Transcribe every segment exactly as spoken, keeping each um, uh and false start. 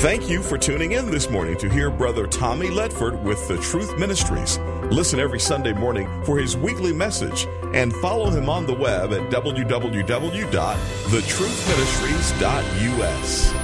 Thank you for tuning in this morning to hear Brother Tommy Ledford with The Truth Ministries. Listen every Sunday morning for his weekly message and follow him on the web at w w w dot the truth ministries dot u s.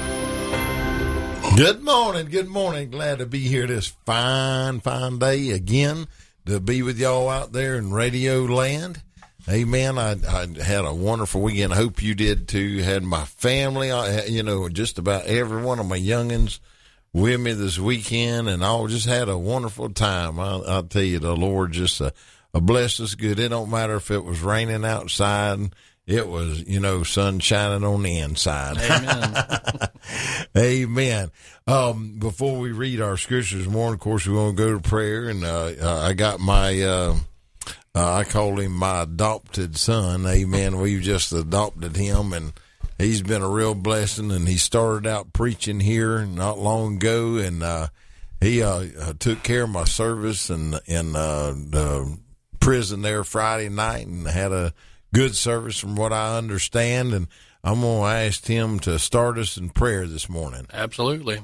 Good morning, good morning. Glad to be here this fine, fine day again to be with y'all out there in radio land. Amen. I, I had a wonderful weekend. I hope you did too. Had my family, I, you know, just about every one of my youngins with me this weekend, and I just had a wonderful time. I, I'll tell you, the Lord just uh, blessed us good. It don't matter if it was raining outside. It was, you know, sun shining on the inside. Amen. Amen. Um, before we read our scriptures this morning, of course, we're going to go to prayer, and uh, uh, I got my... Uh, Uh, I call him my adopted son. Amen. We've just adopted him, and he's been a real blessing. And he started out preaching here not long ago, and uh, he uh, took care of my service in, in uh, the prison there Friday night and had a good service from what I understand. And I'm going to ask him to start us in prayer this morning. Absolutely.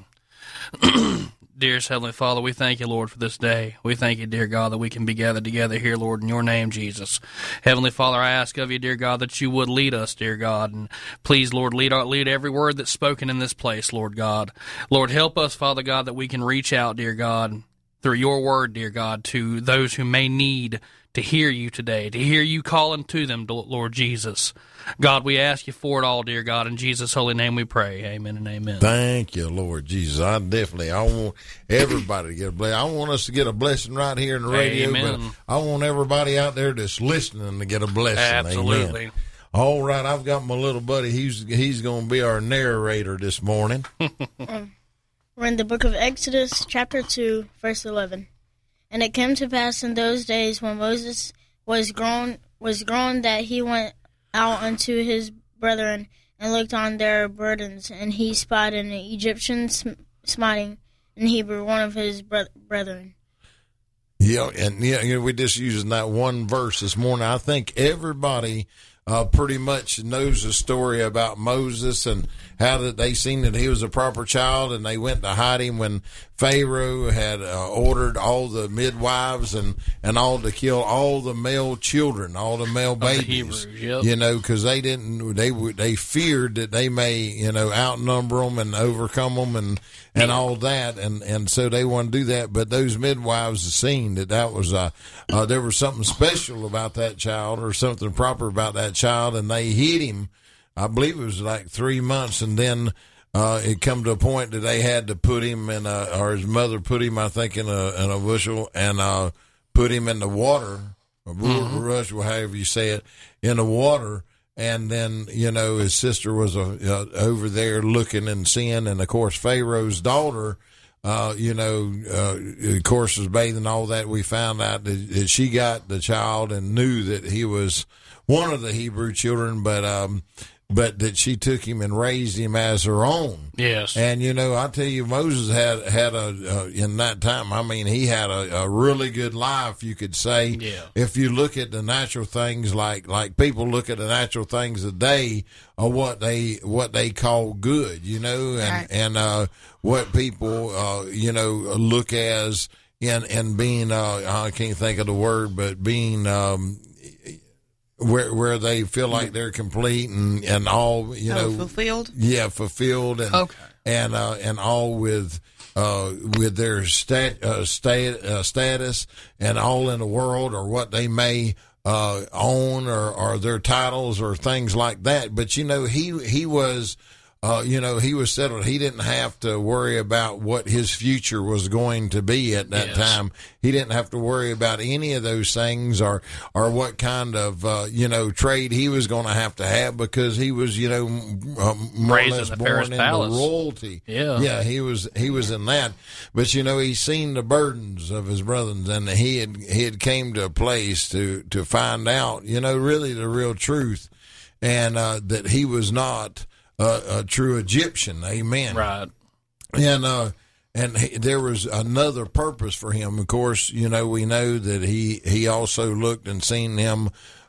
Dearest Heavenly Father, we thank you, Lord, for this day. We thank you, dear God, that we can be gathered together here, Lord, in your name, Jesus. Heavenly Father, I ask of you, dear God, that you would lead us, dear God, and please, Lord, lead, our, lead every word that's spoken in this place, Lord God. Lord, help us, Father God, that we can reach out, dear God, through your word, dear God, to those who may need to hear you today, to hear you calling to them, Lord Jesus. God, we ask you for it all, dear God. In Jesus' holy name we pray. Amen and amen. Thank you, Lord Jesus. I definitely, I want everybody to get a blessing. I want us to get a blessing right here in the radio, amen. But I want everybody out there that's listening to get a blessing. Absolutely. Amen. All right, I've got my little buddy. He's he's going to be our narrator this morning. um, we're in the book of Exodus, chapter two, verse eleven. And it came to pass in those days when Moses was grown, was grown that he went out unto his brethren and looked on their burdens, and he spied an Egyptian sm- smiting in Hebrew one of his bre- brethren. Yeah, and yeah, you know, we're just using that one verse this morning. I think everybody uh, pretty much knows the story about Moses and how that they seen that he was a proper child, and they went to hide him when Pharaoh had uh, ordered all the midwives and, and all to kill all the male children, all the male babies, the Hebrews, yep. You know, because they didn't, they they feared that they may, you know, outnumber them and overcome them and, and all that, and, and so they wanted to do that. But those midwives seen that that was uh, uh, there was something special about that child or something proper about that child, and they hid him. I believe it was like three months, and then uh, it come to a point that they had to put him in, a, or his mother put him, I think, in a in a bushel and uh, put him in the water, or mm-hmm. rush, or however you say it, in the water. And then, you know, his sister was uh, uh, over there looking and seeing, and of course Pharaoh's daughter, uh, you know, uh, of course was bathing. All that we found out that, that she got the child and knew that he was one of the Hebrew children, but um. but that she took him and raised him as her own. Yes. And, you know, I tell you, Moses had, had a, uh, in that time, I mean, he had a, a really good life, you could say. Yeah. If you look at the natural things, like, like people look at the natural things today, or what they, what they call good, you know, and, right. and, uh, what people, uh, you know, look as in, in being, uh, I can't think of the word, but being, um, Where where they feel like they're complete and, and all, you know, oh, fulfilled. Yeah, fulfilled and okay. and uh, and all with uh, with their stat, uh, stat uh, status and all in the world, or what they may uh, own, or, or their titles or things like that. But you know, he he was. Uh, you know, he was settled. He didn't have to worry about what his future was going to be at that yes. time. He didn't have to worry about any of those things, or, or what kind of, uh, you know, trade he was going to have to have, because he was, you know, uh, more raised or less in the born Pharaoh's into palace. royalty. Yeah. Yeah, he was, he was in that. But, you know, he's seen the burdens of his brothers, and he had, he had came to a place to, to find out, you know, really the real truth, and, uh, that he was not, Uh, a true Egyptian, amen. Right. And uh, and he, there was another purpose for him. Of course, you know, we know that he, he also looked and seen him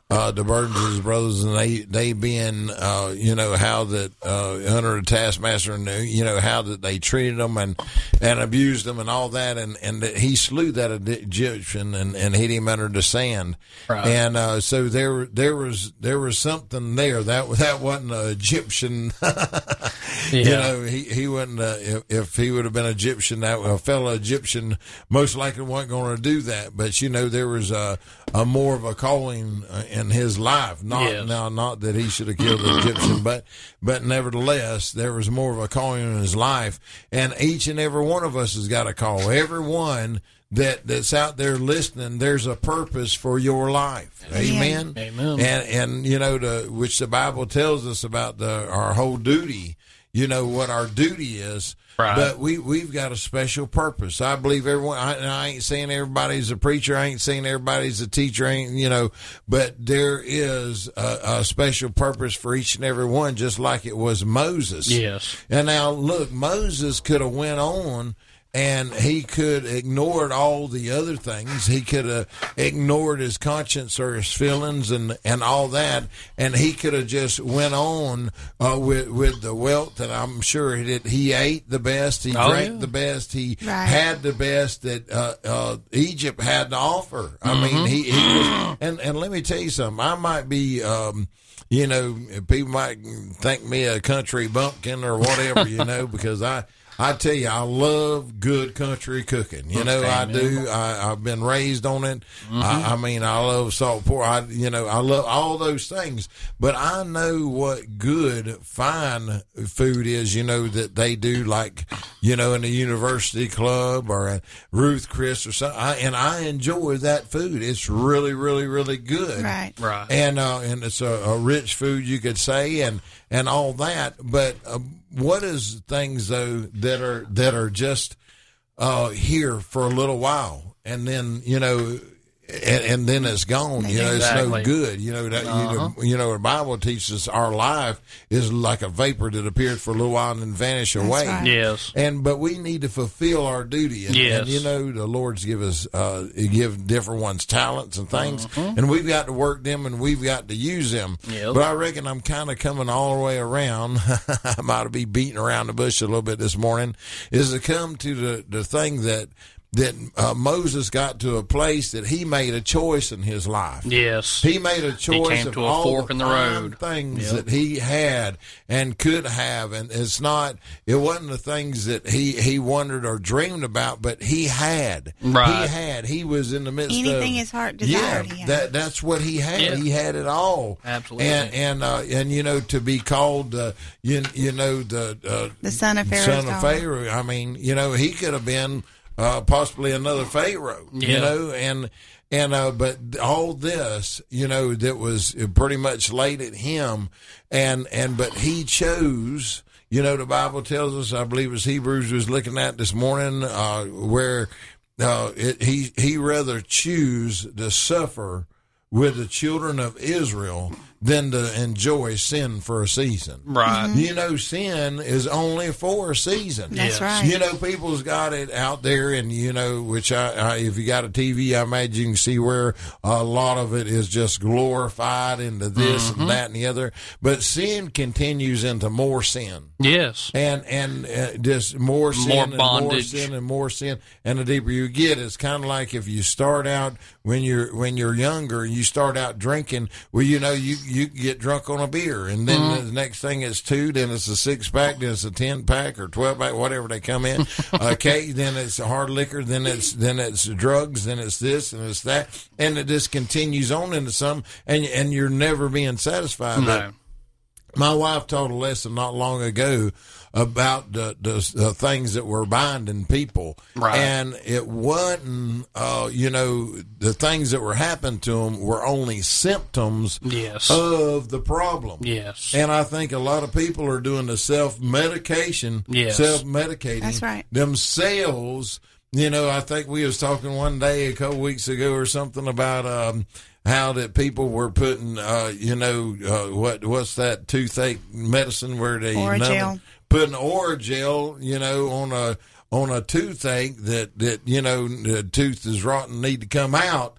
uh, the burdens of his brothers, and they they being uh, you know how that uh, under the taskmaster, and you know how that they treated them and and abused them and all that, and and that he slew that Egyptian and, and hid him under the sand, right. and uh, so there there was there was something there that that wasn't an Egyptian. yeah. You know, he he wasn't uh, if, if he would have been Egyptian, that a fellow Egyptian most likely wasn't going to do that, but you know there was a, a more of a calling in his life. Not yes. now, not that he should have killed the Egyptian, but but nevertheless, there was more of a calling in his life. And each and every one of us has got a call. Everyone that that's out there listening, there's a purpose for your life. Amen. Amen. And and you know, the which the Bible tells us about the our whole duty. You know what our duty is. Right. But we, we've got a special purpose. I believe everyone, I, I ain't saying everybody's a preacher. I ain't saying everybody's a teacher, ain't, you know, but there is a, a special purpose for each and every one, just like it was Moses. Yes. And now look, Moses could have went on and he could ignored all the other things. He could have ignored his conscience or his feelings and, and all that, and he could have just went on uh, with with the wealth. And I'm sure he did. He ate the best. He oh, drank yeah. the best. He right. had the best that uh, uh, Egypt had to offer. I mm-hmm. mean, he, he was. And, and let me tell you something. I might be. Um, you know, people might think me a country bumpkin or whatever. You know, because I. I tell you, I love good country cooking. You know, I do. I, I've been raised on it. Mm-hmm. I, I mean, I love salt pork. I, you know, I love all those things. But I know what good, fine food is, you know, that they do, like, you know, in the University Club or at Ruth Chris or something. I, and I enjoy that food. It's really, really, really good. Right. Right. And, uh, and it's a, a rich food, you could say, and, and all that. But, uh, what is things though that are that are just uh, here for a little while, and then you know, and, and then it's gone. You know, exactly. It's no good. You know that uh-huh. you, know, you know the Bible teaches our life is like a vapor that appears for a little while and then vanish That's away. Right. Yes, and but we need to fulfill our duty. And, yes, and you know the Lord's give us uh, give different ones talents and things, uh-huh. and we've got to work them and we've got to use them. Yep. But I reckon I'm kind of coming all the way around. I might be beating around the bush a little bit this morning. Is to come to the the thing that. that uh, Moses got to a place that he made a choice in his life. Yes. He made a choice he came of to a all fork the in the fine road. things yep. that he had and could have. And it's not, it wasn't the things that he, he wondered or dreamed about, but he had. Right. He had. He was in the midst Anything of. Anything his heart desired. Yeah, that, that's what he had. Yeah. He had it all. Absolutely. And, and, uh, and you know, to be called, uh, you, you know, the, uh, the son of Pharaoh. Son of Pharaoh. I mean, you know, he could have been, Uh, possibly another Pharaoh, yeah. you know, and and uh, but all this, you know, that was pretty much laid at him, and and but he chose, you know, the Bible tells us, I believe it's Hebrews was looking at this morning, uh, where uh, it, he he rather choose to suffer with the children of Israel than to enjoy sin for a season. Right. Mm-hmm. You know, sin is only for a season. That's yes. right. You know, people's got it out there, and, you know, which I, I if you got a T V, I imagine you can see where a lot of it is just glorified into this mm-hmm. and that and the other. But sin continues into more sin. Yes. And and uh, just more sin more and bondage. more sin and more sin. And the deeper you get, it's kind of like if you start out when you're when you're younger, you start out drinking, well, you know, you, you get drunk on a beer, and then mm-hmm. the next thing it's two, then it's a six pack, then it's a ten pack or twelve pack, whatever they come in. Okay, then it's hard liquor, then it's then it's drugs, then it's this and it's that, and it just continues on into some, and and you're never being satisfied. No. But my wife taught a lesson not long ago about the, the, the things that were binding people. Right. And it wasn't, uh, you know, the things that were happening to them were only symptoms yes. of the problem. Yes. And I think a lot of people are doing the self-medication, yes. self-medicating That's right. themselves. You know, I think we was talking one day a couple weeks ago or something about, um, how that people were putting, uh, you know, uh, what what's that toothache medicine where they Orajel. putting Orajel, you know, on a on a toothache that that you know the tooth is rotten, need to come out.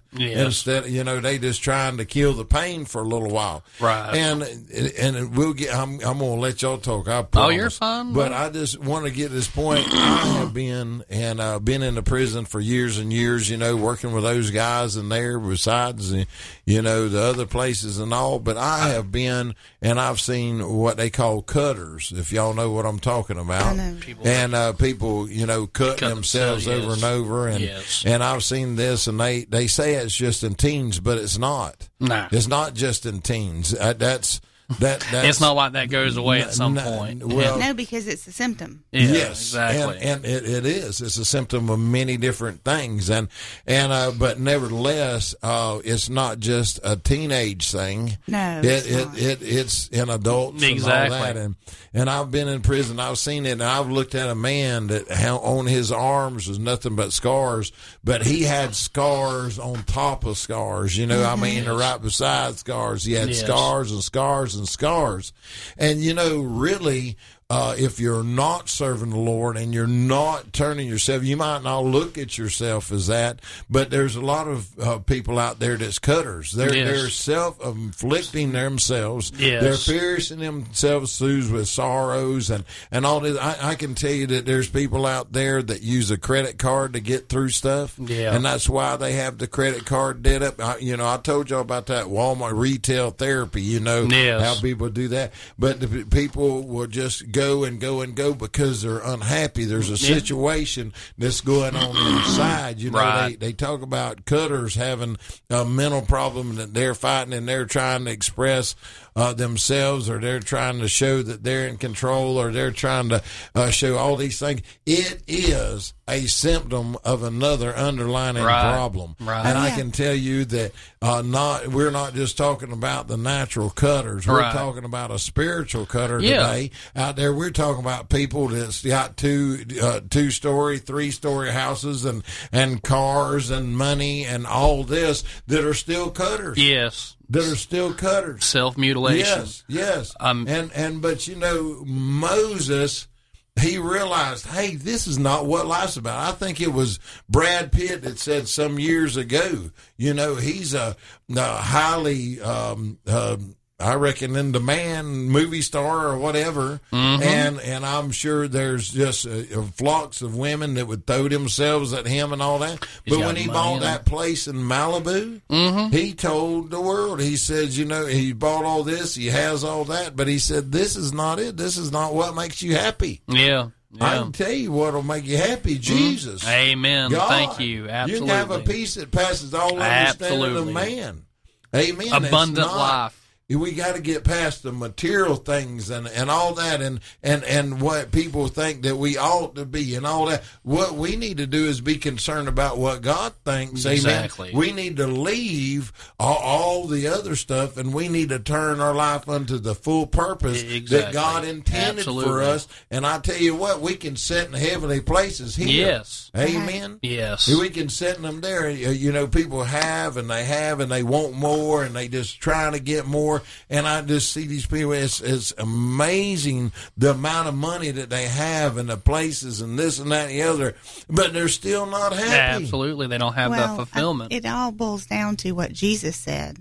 Yes. instead, you know, they just trying to kill the pain for a little while. Right. And, and we'll get, I'm, I'm going to let y'all talk. I promise. Oh, you're fine. But I just want to get this point. I have been, and uh, been in the prison for years and years, you know, working with those guys in there besides, you know, the other places and all. But I have been, and I've seen what they call cutters, if y'all know what I'm talking about. People and uh, people, you know, cutting cut themselves, themselves, over yes. and over. And, Yes. and I've seen this, and they, they say it's just in teens, but it's not. Nah. It's not just in teens. Uh, that's, that, that's. It's not like that goes away at some n- point. well, No, because it's a symptom. Yeah, yes, exactly. and, and it, it is. It's a symptom of many different things, and and uh, but nevertheless, uh, it's not just a teenage thing. No, it it's it, not. it it's in adults Exactly. and all that, and and I've been in prison. I've seen it, and I've looked at a man that how on his arms was nothing but scars, but he had scars on top of scars. You know, Mm-hmm. I mean, right beside scars, he had Yes. scars and scars and scars, and you know, really. Uh, if you're not serving the Lord and you're not turning yourself, you might not look at yourself as that, but there's a lot of uh, people out there that's cutters. They're, Yes. they're self-inflicting themselves. Yes. They're piercing themselves through with sorrows and, and all this. I, I can tell you that there's people out there that use a credit card to get through stuff. Yeah. And that's why they have the credit card debt up. I, you know, I told y'all about that Walmart retail therapy, you know, Yes. how people do that. But the p- people will just go and go and go because they're unhappy. There's a situation that's going on inside. You know, Right. they, they talk about cutters having a mental problem that they're fighting and they're trying to express uh, themselves, or they're trying to show that they're in control, or they're trying to uh, show all these things. It is a symptom of another underlying Right. problem. Right. And Oh, I yeah. can tell you that uh, not we're not just talking about the natural cutters. We're Right. talking about a spiritual cutter Yeah. today out there. We're talking about people that's got two uh, two story, three story houses and and cars and money and all this that are still cutters. Yes. That are still cutters. Self-mutilation. Yes, yes. Um, and and but you know, Moses, he realized, hey, this is not what life's about. I think it was Brad Pitt that said some years ago, you know, he's a, a highly, um, uh, I reckon, in demand movie star or whatever. Mm-hmm. And and I'm sure there's just uh, flocks of women that would throw themselves at him and all that. He's But got when he money bought in that place in Malibu, Mm-hmm. he told the world, he said, you know, he bought all this, he has all that, but he said, this is not it. This is not what makes you happy. Yeah. I Yeah. can tell you what will make you happy, Jesus. Amen. God. Thank you. Absolutely. You can have a peace that passes all understanding of Absolutely. man. Amen. It's Abundant not- life. We got to get past the material things and, and all that, and, and, and what people think that we ought to be and all that. What we need to do is be concerned about what God thinks. Exactly. Amen. We need to leave all, all the other stuff, and we need to turn our life unto the full purpose that Exactly. God intended for Absolutely. us. And I tell you what, we can sit in heavenly places here. Yes. Amen. Yes. We can sit in them there. You know, people have and they have and they want more and they just trying to get more. And I just see these people. It's, it's amazing the amount of money that they have and the places and this and that and the other, but they're still not happy. Absolutely. They don't have well, the fulfillment. I- it all boils down to what Jesus said.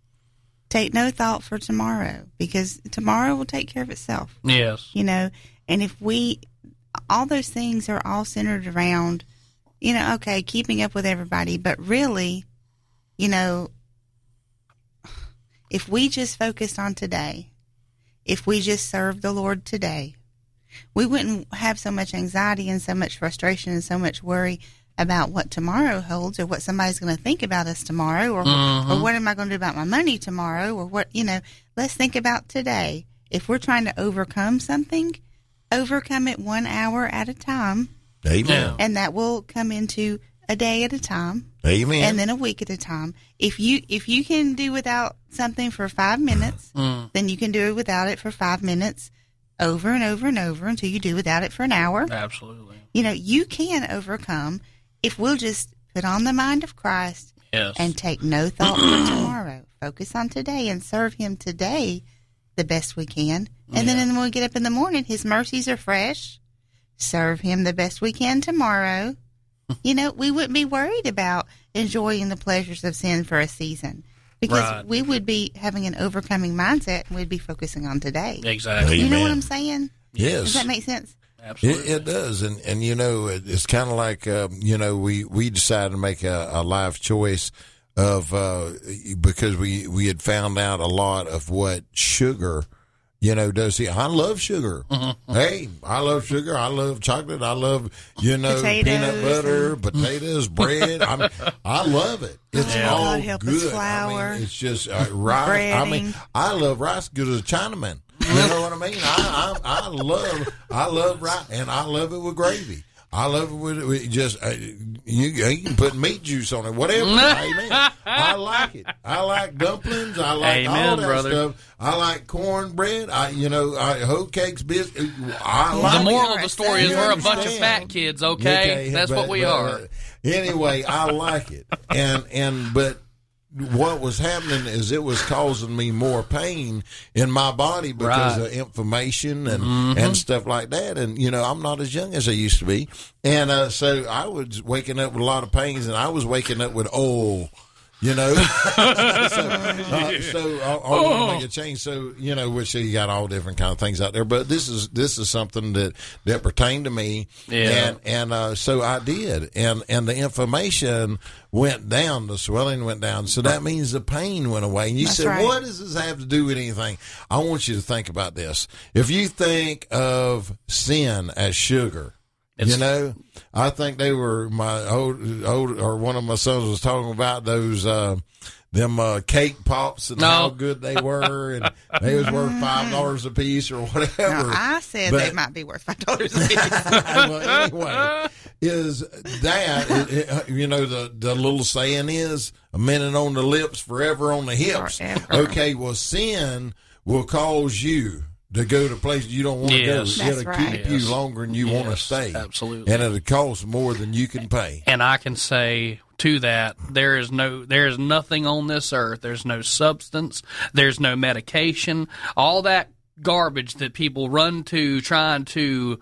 Take no thought for tomorrow, because tomorrow will take care of itself. yes. You know, and if we, all those things are all centered around, you know, okay, keeping up with everybody, but really, you know, if we just focused on today, if we just served the Lord today, we wouldn't have so much anxiety and so much frustration and so much worry about what tomorrow holds, or what somebody's going to think about us tomorrow, or, Mhm. or what am I going to do about my money tomorrow, or what, you know, let's think about today. If we're trying to overcome something, overcome it one hour at a time, Amen. Yeah. and that will come into a day at a time, Amen. and then a week at a time. If you if you can do without something for five minutes, Mm. then you can do it without it for five minutes, over and over and over until you do without it for an hour. Absolutely. You know, you can overcome if we'll just put on the mind of Christ Yes. and take no thought for tomorrow. Focus on today and serve Him today the best we can. And Yeah. then when we get up in the morning, His mercies are fresh. Serve Him the best we can tomorrow. you know, we wouldn't be worried about enjoying the pleasures of sin for a season because Right. we would be having an overcoming mindset and we'd be focusing on today. Exactly. You know Amen. what I'm saying? Yes. Does that make sense? Absolutely. It, it does, and and you know, it, it's kind of like uh, you know, we, we decided to make a, a life choice of uh, because we we had found out a lot of what sugar, you know, does. See, I love sugar. Mm-hmm. Hey, I love sugar. I love chocolate. I love you know Potatoes peanut butter, potatoes, bread. I mean, I love it. It's Yeah. all God help us, good. flour, I mean, it's just uh, rice. I mean, breading. I love rice good as a Chinaman. You know what I mean? I, I I love I love rice, and I love it with gravy. I love it with, with just uh, you, you can put meat juice on it, whatever. Amen. I like it. I like dumplings. I like all Amen, that brother. stuff. I like cornbread. I you know I hoe cakes, biscuits. I like The moral it. of the story is You we're a bunch of understand. fat kids, okay? That's but- what we but, are. uh, Anyway, I like it, and and but. What was happening is it was causing me more pain in my body because Right. of inflammation and, Mm-hmm. and stuff like that. And, you know, I'm not as young as I used to be. And uh, so I was waking up with a lot of pains, and I was waking up with oil. You know, so, uh, so I, I want to make a change. So you know, which you got all different kind of things out there, but this is this is something that, that pertained to me, Yeah. and and uh, so I did, and and the inflammation went down, the swelling went down, so that means the pain went away. And you That's said, right. what does this have to do with anything? I want you to think about this. If you think of sin as sugar. It's- You know, I think they were my old, old, or one of my sons was talking about those, uh, them, uh, cake pops and No. how good they were, and they was worth five dollars a piece or whatever. Now, I said But- they might be worth five dollars a piece. Well, anyway, is that, it, it, you know, the, the little saying is a minute on the lips, forever on the hips. Forever. Okay. Well, sin will cause you to go to places you don't want to Yes. go. That's It'll right. keep you Yes. longer than you want to Yes, stay. absolutely. And it'll cost more than you can pay. And I can say to that, there is no, there is nothing on this earth. There's no substance. There's no medication. All that garbage that people run to trying to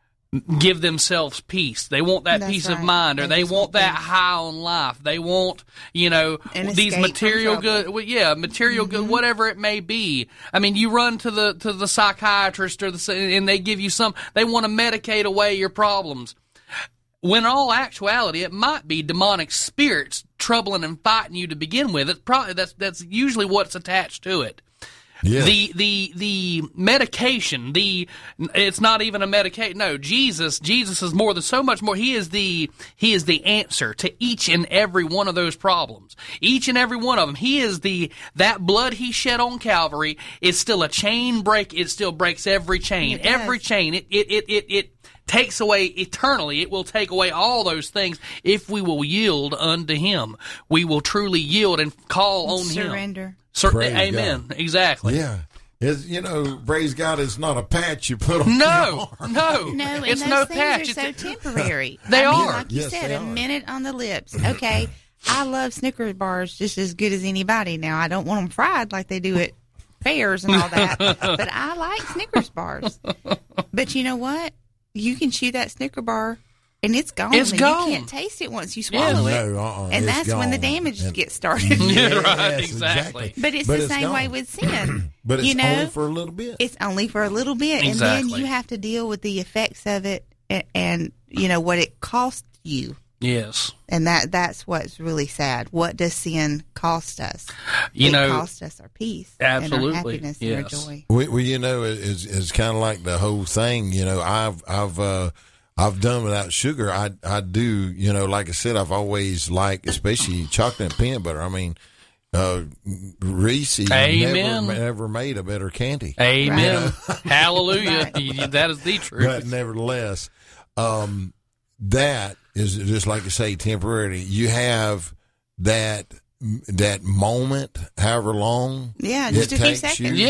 give themselves peace. They want that That's peace of right. mind, or They they just want want that peace. high on life. They want, you know, An these escape from material trouble. good, well, yeah, material good, whatever it may be. I mean, you run to the to the psychiatrist or the and they give you some. They want to medicate away your problems. When in all actuality, it might be demonic spirits troubling and fighting you to begin with. It's probably that's that's usually what's attached to it. Yes. The the the medication, the it's not even a medication. No, Jesus, Jesus is more than so much more. He is the he is the answer to each and every one of those problems. Each and every one of them. He is the that blood he shed on Calvary is still a chain break. It still breaks every chain, It does. every chain. It it it it. it takes away eternally. It will take away all those things if we will yield unto him. We will truly yield and call on him. Surrender. Sur- Praise Amen. God. Exactly. Yeah. It's, you know, praise God, it's not a patch you put on No, your arm. no, No, and it's those no things patch. are so It's- temporary. They I mean, are. like you Yes, said, they a are. minute on the lips. Okay, I love Snickers bars just as good as anybody. Now, I don't want them fried like they do at fairs and all that, but I like Snickers bars. But you know what? You can chew that Snicker bar, and it's gone. It's and gone. You can't taste it once you swallow Yeah. it. No, uh-uh, And it's that's when the gone. damage And- gets started. Yeah, right, Yes, exactly. But it's But the it's same way gone. with sin. But it's you know, only for a little bit. it's only for a little bit, and Exactly. then you have to deal with the effects of it, and, and you know what it costs you. Yes. And that that's what's really sad. What does sin cost us? You it know, cost us our peace, absolutely, and our happiness, and yes. our joy. Well, well, you know, it's, it's kind of like the whole thing. You know, I've I've uh, I've done without sugar. I I do. You know, like I said, I've always liked, especially chocolate and peanut butter. I mean, uh, Reese's Amen. never never made a better candy. Amen. Hallelujah. Right. You- That is the truth. But nevertheless, um, that is just like I say, temporary. You have that that moment, however long. Yeah, it just a few takes seconds. you. Yeah.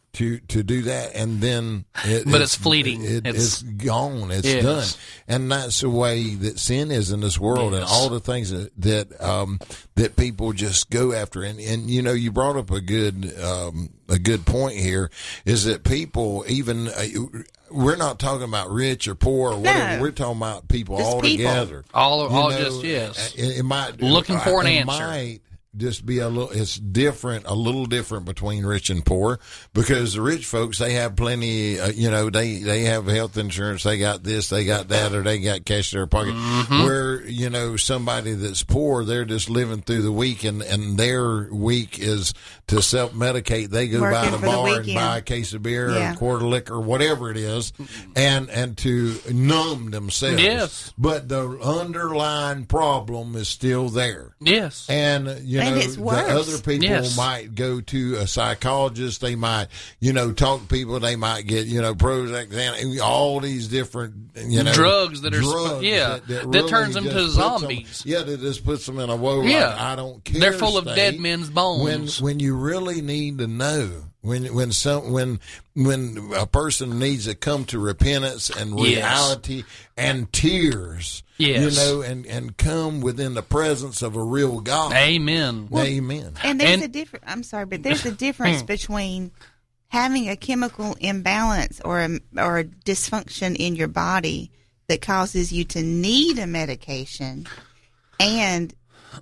to to do that, and then it, but it's, it's fleeting. It, it's, it's gone. It's yes. done, and that's the way that sin is in this world, yes. and all the things that that, um, that people just go after. And, and you know, you brought up a good um, a good point here, is that people even. Uh, we're not talking about rich or poor or whatever. No. We're talking about people Just all people. together. All, all you know, just yes. It, it might looking for an it answer. Might, just be a little, it's different, a little different between rich and poor, because the rich folks, they have plenty, uh, you know, they, they have health insurance, they got this, they got that, or they got cash in their pocket. Mm-hmm. Where, you know, somebody that's poor, they're just living through the week, and, and their week is to self-medicate. They go Working by the for bar the and weekend. buy a case of beer Yeah. or a quart of liquor, or whatever it is, and, and to numb themselves. Yes. But the underlying problem is still there. Yes. And, you And know, it's the worse. other people Yes. might go to a psychologist. They might, you know, talk to people. They might get, you know, Prozac, all these different, you know, drugs that are, drugs yeah, that, that, that really turns them just to puts them- zombies. yeah, that just puts them in a woe. Yeah. Like, I don't care. They're full of state. dead men's bones. When when you really need to know. When when some when when a person needs to come to repentance and Yes. reality and tears, Yes. you know, and, and come within the presence of a real God. Amen. Amen. And there's And- a difference. I'm sorry, but there's a difference between having a chemical imbalance or a, or a dysfunction in your body that causes you to need a medication, and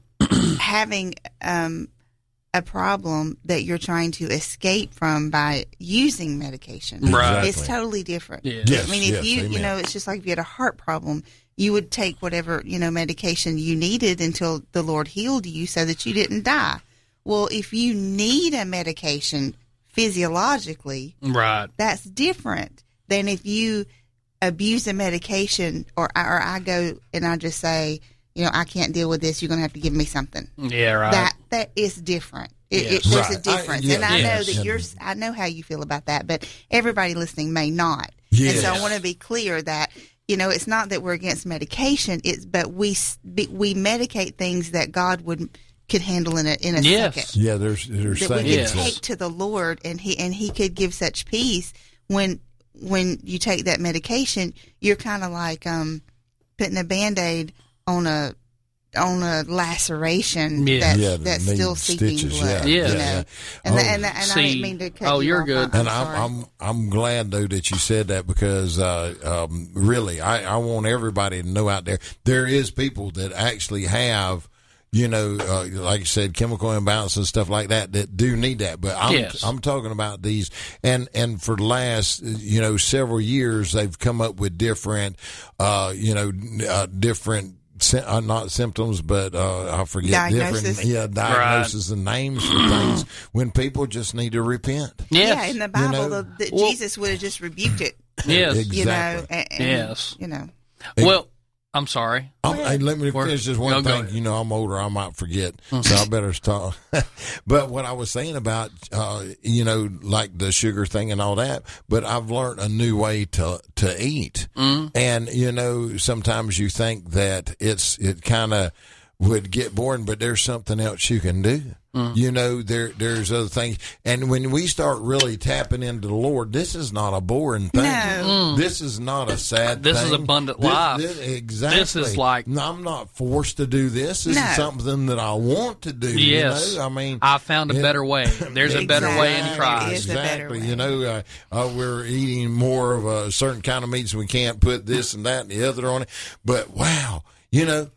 having um, a problem that you're trying to escape from by using medication. Right. It's Exactly. totally different. Yes. Yes, I mean, if yes, you, you amen. know, it's just like if you had a heart problem, you would take whatever, you know, medication you needed until the Lord healed you so that you didn't die. Well, if you need a medication physiologically, Right. that's different than if you abuse a medication, or, or I go and I just say, you know, I can't deal with this. You're going to have to give me something. Yeah, right. That that is different. It, it, Yes. there's Right. a difference, I- yeah, and I know yes. that you're. I know how you feel about that, but everybody listening may not. Yes. And so I want to be clear that, you know, it's not that we're against medication. It's but we s- be- we medicate things that God would could handle in a in a Yes. second. Yeah, there's there's That we things could Yes. take to the Lord, and he and he could give such peace when when you take that medication. You're kind of like um, putting a Band-Aid on a on a laceration Yeah. that's, Yeah, that that's needs still seeping stitches, blood. yeah, you yeah, know? yeah. And, Oh. the, and, the, and I See, didn't mean to cut oh, you you're off. good. I'm And I'm, sorry. I'm I'm glad though that you said that, because uh, um, really I, I want everybody to know out there, there is people that actually have, you know, uh, like you said, chemical imbalance and stuff like that that do need that. But I'm Yes. I'm talking about these, and and for the last, you know, several years they've come up with different, uh, you know, uh, different. Uh, not symptoms, but uh, I forget Diagnosis. different, yeah, diagnosis and names for things when people just need to repent. Yes. Yeah, in the Bible, know, the, the, well- Jesus would have just rebuked it. Yes. You know, Exactly. and, and, Yes. You know, Well, I'm sorry. I'm, hey, let me finish just one No, go thing. ahead. You know, I'm older. I might forget, so I better stop. But what I was saying about, uh, you know, like the sugar thing and all that, but I've learned a new way to to eat. Mm. And, you know, sometimes you think that it's it kind of would get boring, but there's something else you can do. Mm. You know, there there's other things. And when we start really tapping into the Lord, this is not a boring thing. No. This is not a sad This thing. is abundant This- life. this- exactly. This is like- No, I'm not forced to do this. This No. is something that I want to do. Yes. You know? I mean, I found a it- better way. There's a better way in Exactly. Christ. It is a better Exactly. way. You know, uh, uh, we're eating more of a certain kind of meats. We can't put this and that and the other on it. But wow, you know,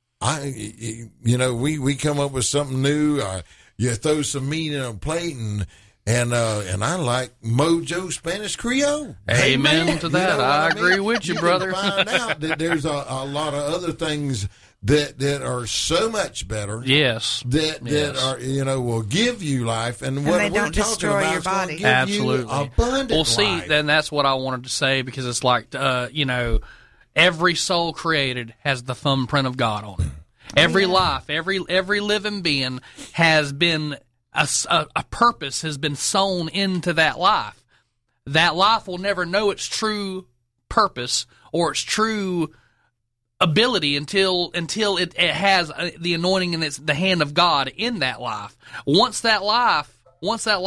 I, you know, we, we come up with something new. Uh, you throw some meat in a plate, and and uh, and I like Mojo Spanish Creole. Amen to that. what I mean? agree with you, can brother. Find out that there's a, a lot of other things that that are so much better. Yes. That that Yes. are, you know, will give you life, and what they we're don't talking destroy about your is gonna body. give Absolutely. you abundant Well, see, life. then that's what I wanted to say, because it's like, uh, you know, every soul created has the thumbprint of God on it. Every life, every every living being has been a, a, a purpose has been sown into that life. That life will never know its true purpose or its true ability until until it, it has uh, the anointing and it's the hand of God in that life. Once that life, once that life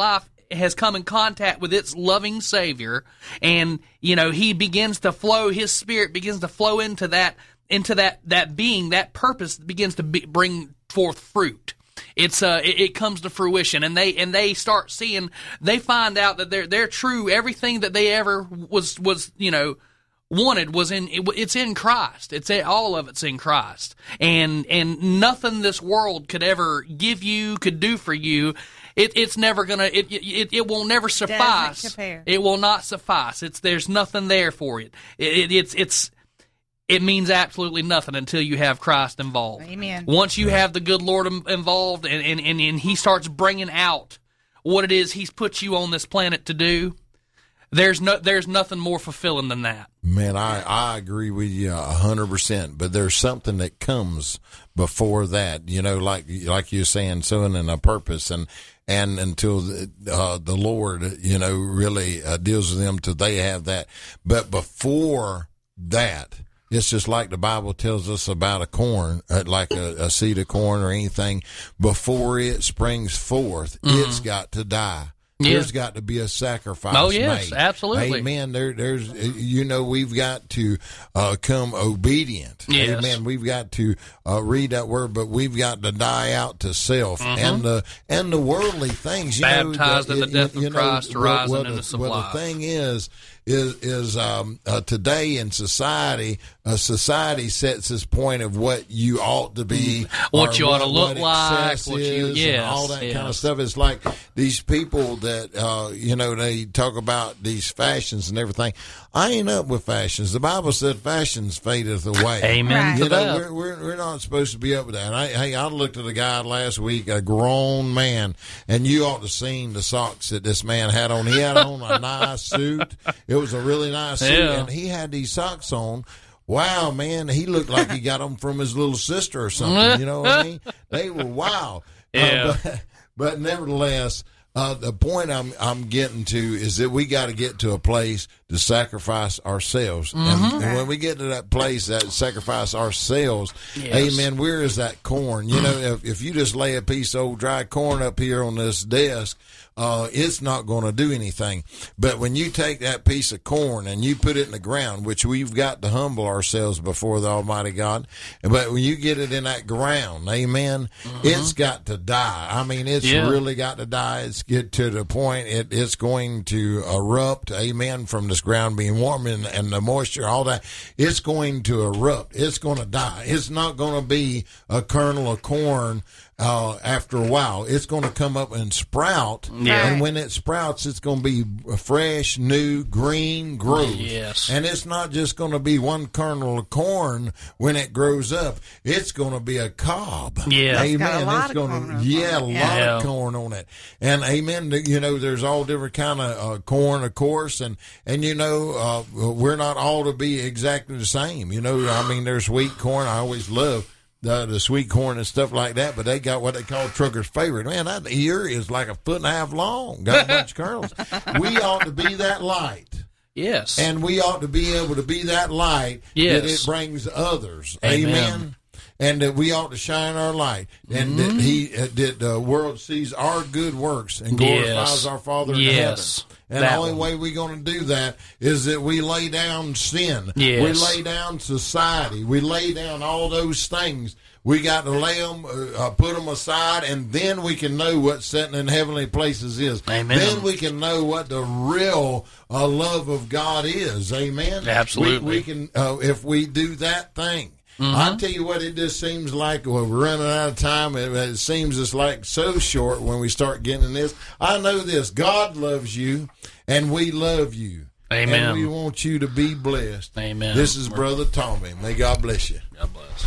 has come in contact with its loving Savior, and, you know, he begins to flow, his spirit begins to flow into that, into that, that being, that purpose begins to be, bring forth fruit. It's uh, it, it comes to fruition, and they and they start seeing. They find out that they're they're true. Everything that they ever was was you know wanted was in. It, it's in Christ. It's all of it's in Christ, and and nothing this world could ever give you, could do for you. It, it's never gonna. It, it it will never suffice. It will not suffice. It's there's nothing there for it. It, it it's it's. It means absolutely nothing until you have Christ involved. Amen. Once you have the good Lord involved, and, and, and, and he starts bringing out what it is he's put you on this planet to do, there's no there's nothing more fulfilling than that. Man, I, I agree with you a hundred percent. But there's something that comes before that, you know, like like you're saying, sowing in a purpose, and and until the, uh, the Lord, you know, really uh, deals with them till they have that. But before that, it's just like the Bible tells us about a corn, uh, like a, a seed of corn or anything. Before it springs forth, mm-hmm. it's got to die. Yeah. There's got to be a sacrifice Oh, yes, made. absolutely. Amen. There, there's, you know, we've got to uh, come obedient. Yes. Amen. We've got to uh, read that word, but we've got to die out to self mm-hmm. and the and the worldly things. You Baptized know, in the death you of know, Christ, what, rising what in the, the what life. the thing is, is is um, uh, today in society, uh, society sets this point of what you ought to be, what you ought to what, look what like, what you, is, yes, and all that yes. kind of stuff. It's like these people that uh, you know, they talk about these fashions and everything. I ain't up with fashions. The Bible said fashions fadeth away. Amen. Right. To You know, that. we're, we're we're not supposed to be up with that. And I, hey, I looked at a guy last week, a grown man, and you ought to seen the socks that this man had on. He had on a nice suit. It was a really nice suit, Yeah. and he had these socks on. Wow, man, he looked like he got them from his little sister or something. You know what I mean? They were wow. Yeah. Uh, but, but nevertheless, uh, the point I'm I'm getting to is that we got to get to a place to sacrifice ourselves. Mm-hmm. And, and when we get to that place, that sacrifice ourselves, Yes. amen, where is that corn? You know, if, if you just lay a piece of old dry corn up here on this desk, uh, it's not going to do anything. But when you take that piece of corn and you put it in the ground, which we've got to humble ourselves before the Almighty God, but when you get it in that ground, amen, mm-hmm. it's got to die. I mean, it's Yeah. really got to die. It's get to the point it, it's going to erupt, amen, from this ground being warm and, and the moisture, all that. It's going to erupt. It's going to die. It's not going to be a kernel of corn uh, after a while. It's going to come up and sprout. Yeah. And when it sprouts, it's going to be a fresh, new, green growth. Yes. And it's not just going to be one kernel of corn when it grows up. It's going to be a cob. Yeah. Amen. It's got a lot it's of going corn to, on it. yeah, a lot Yeah. of corn on it. And amen. You know, there's all different kind of uh, corn, of course. And, and you know, uh, we're not all to be exactly the same. You know, I mean, there's sweet corn. I always love The, the sweet corn and stuff like that, but they got what they call Trucker's Favorite. Man, that ear is like a foot and a half long. Got a bunch of kernels. We ought to be that light. Yes. And we ought to be able to be that light Yes. that it brings others. Amen. Amen. And that we ought to shine our light. And Mm-hmm. that he uh, that the world sees our good works and glorifies Yes. our Father in Yes. heaven. And That the only one. way we're going to do that is that we lay down sin. Yes. We lay down society. We lay down all those things. We got to lay them, uh, put them aside, and then we can know what sitting in heavenly places is. Amen. Then we can know what the real uh, love of God is. Amen. Absolutely. We, we can, uh, if we do that thing. Mm-hmm. I tell you what, it just seems like well, we're running out of time. It, it seems it's like so short when we start getting in this. I know this: God loves you, and we love you. Amen. And we want you to be blessed. Amen. This is Brother Tommy. May God bless you. God bless.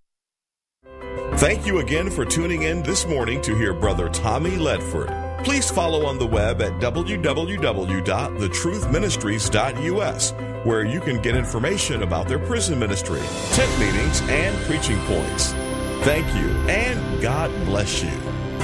Thank you again for tuning in this morning to hear Brother Tommy Ledford. Please follow on the web at w w w dot the truth ministries dot u s, where you can get information about their prison ministry, tent meetings, and preaching points. Thank you, and God bless you.